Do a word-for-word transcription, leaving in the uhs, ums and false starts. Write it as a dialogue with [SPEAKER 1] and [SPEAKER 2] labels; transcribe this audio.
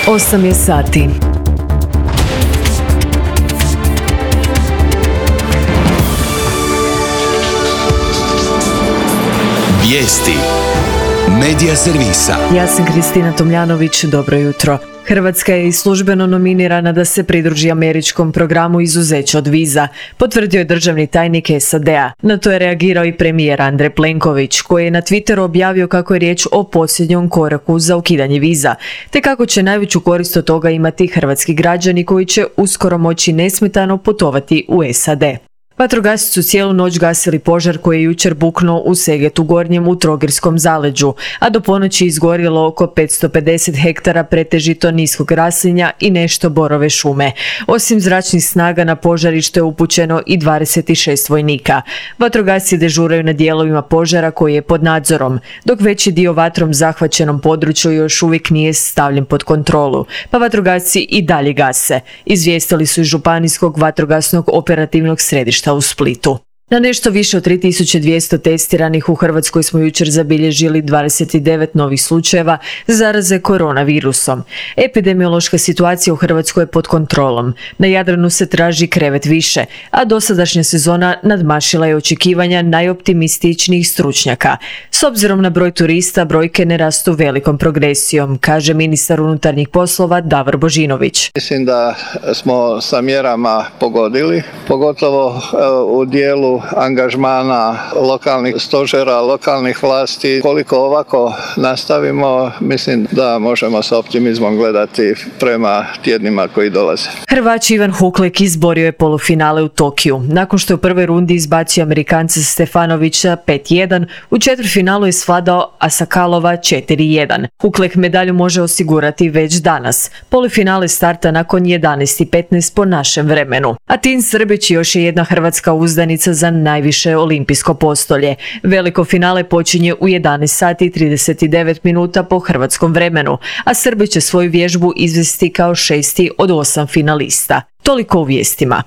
[SPEAKER 1] osam je sati.
[SPEAKER 2] Vijesti Medija servisa.
[SPEAKER 1] Ja sam Kristina Tomljanović, dobro jutro. Hrvatska je i službeno nominirana da se pridruži američkom programu izuzeća od viza, potvrdio je državni tajnik S A D-a. Na to je reagirao i premijer Andrej Plenković, koji je na Twitteru objavio kako je riječ o posljednjom koraku za ukidanje viza, te kako će najveću korist od toga imati hrvatski građani koji će uskoro moći nesmetano putovati u S A D. Vatrogasci su cijelu noć gasili požar koji je jučer buknuo u Segetu Gornjem u Trogirskom zaleđu, a do ponoći izgorjelo oko petsto pedeset hektara pretežito niskog raslinja i nešto borove šume. Osim zračnih snaga na požarište je upućeno i dvadeset šest vojnika. Vatrogasci dežuraju na dijelovima požara koji je pod nadzorom, dok veći dio vatrom zahvaćenom području još uvijek nije stavljen pod kontrolu, pa vatrogasci i dalje gase, izvijestili su iz Županijskog vatrogasnog operativnog središta u Splitu. Na nešto više od tri tisuće dvjesto testiranih u Hrvatskoj smo jučer zabilježili dvadeset devet novih slučajeva zaraze koronavirusom. Epidemiološka situacija u Hrvatskoj je pod kontrolom. Na Jadranu se traži krevet više, a dosadašnja sezona nadmašila je očekivanja najoptimističnijih stručnjaka. S obzirom na broj turista, brojke ne rastu velikom progresijom, kaže ministar unutarnjih poslova Davor Božinović.
[SPEAKER 3] Mislim da smo sa mjerama pogodili, pogotovo u dijelu angažmana lokalnih stožera, lokalnih vlasti. Koliko ovako nastavimo, mislim da možemo sa optimizmom gledati prema tjednima koji dolaze.
[SPEAKER 1] Hrvač Ivan Huklek izborio je polufinale u Tokiju. Nakon što je u prvoj rundi izbacio Amerikanca Stefanovića pet jedan, u četvrtfinalu je svladao Asakalova četiri jedan. Huklek medalju može osigurati već danas. Polufinale starta nakon jedanaest i petnaest po našem vremenu. A Tin Srbić još je jedna hrvatska uzdanica za najviše olimpijsko postolje. Veliko finale počinje u jedanaest sati i trideset devet minuta po hrvatskom vremenu, a Srbić će svoju vježbu izvesti kao šesti od osam finalista. Toliko u vijestima.